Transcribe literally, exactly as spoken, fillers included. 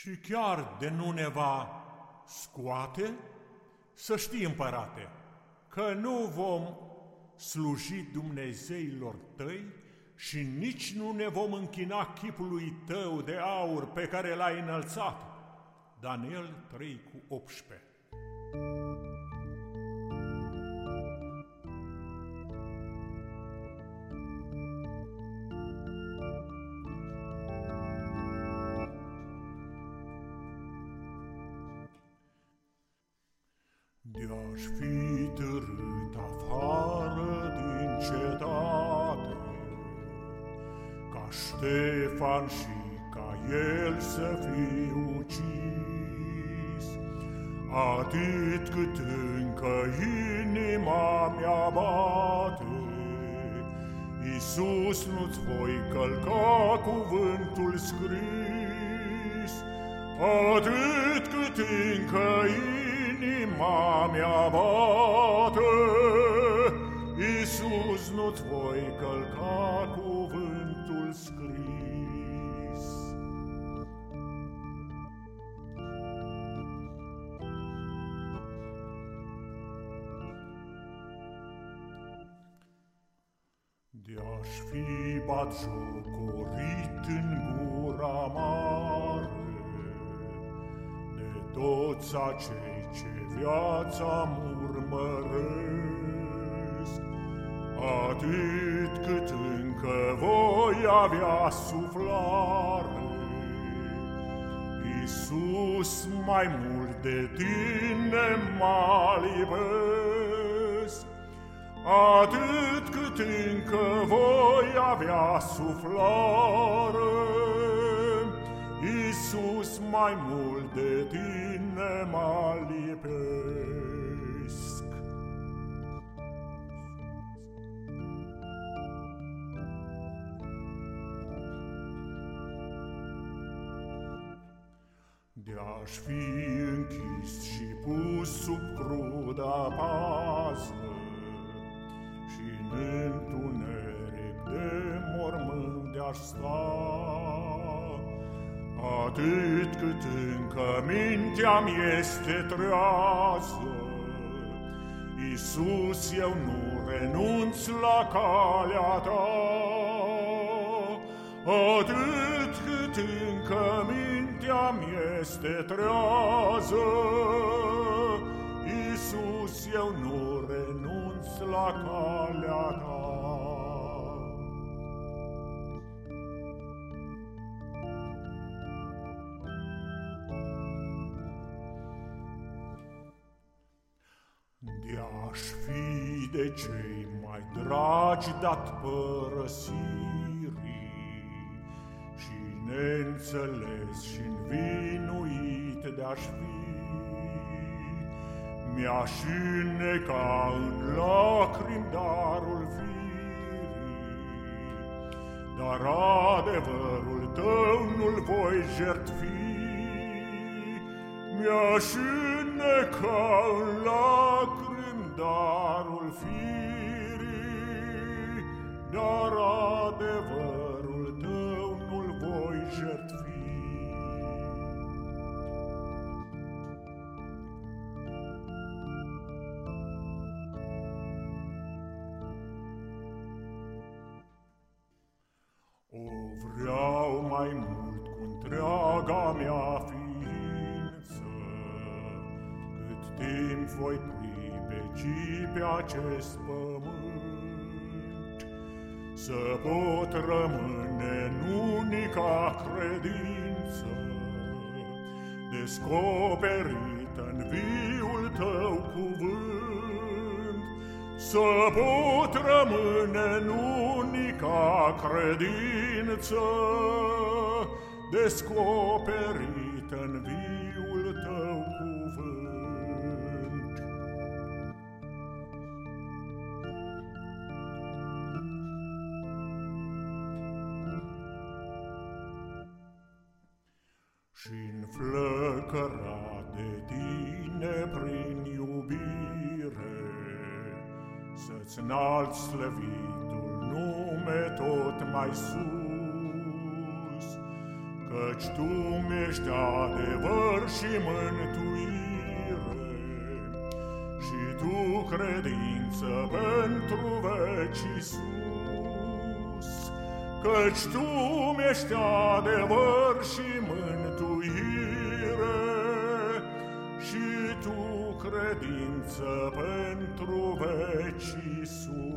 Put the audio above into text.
Și chiar de nu ne va scoate, să știi, împărate, că nu vom sluji Dumnezeilor tăi și nici nu ne vom închina chipului tău de aur pe care l-ai înălțat. Daniel trei cu optsprezece. De-aș fi târât afară din cetate, ca Ștefan și ca el să fiu ucis, atât cât încă inima mea bate, Iisus, nu-ți voi călca cuvântul scris, atât cât încă inima mea bate, Iisus, nu-ți voi călca cuvântul scris. De-aș fi batjocorit în gura mare de toți acei ce viața-mi urmăresc, atât cât încă voi avea suflare, Iisus, mai mult de tine mă libesc, atât cât încă voi avea suflare, Iisus, mai mult de tine mă lipesc. De-aș fi închis și pus sub cruda pază și în întuneric de mormânt de-aș sta, atât cât încă mintea-mi este trează, Iisus, eu nu renunț la calea ta, atât cât încă mintea-mi este trează, Iisus, eu nu renunț la calea ta. De-aș fi de cei mai dragi dat părăsirii și neînțeles și învinuit de-aș fi, mi-aș înneca în lacrimi darul firii, dar adevărul tău nu-l voi jertfi. Mi-aș înneca în lacrimi darul firii, dar adevărul tău nu-l voi jertfi. O vreau mai mult cu întreaga mea ființă, cât timp voi pribegi pe acest pământ, să pot rămâne în unica credință, descoperită în viul tău cuvânt, să pot rămâne în unica credință, descoperită în viul tău cuvânt. Și-n flăcărat de tine prin iubire, să-ți înalți slăvitul nume tot mai sus, Căci Tu mi-ești adevăr și mântuire, și Tu credință pentru veci, Iisus. Căci Tu mi-ești adevăr și mântuire, și Tu credință pentru veci, Iisus.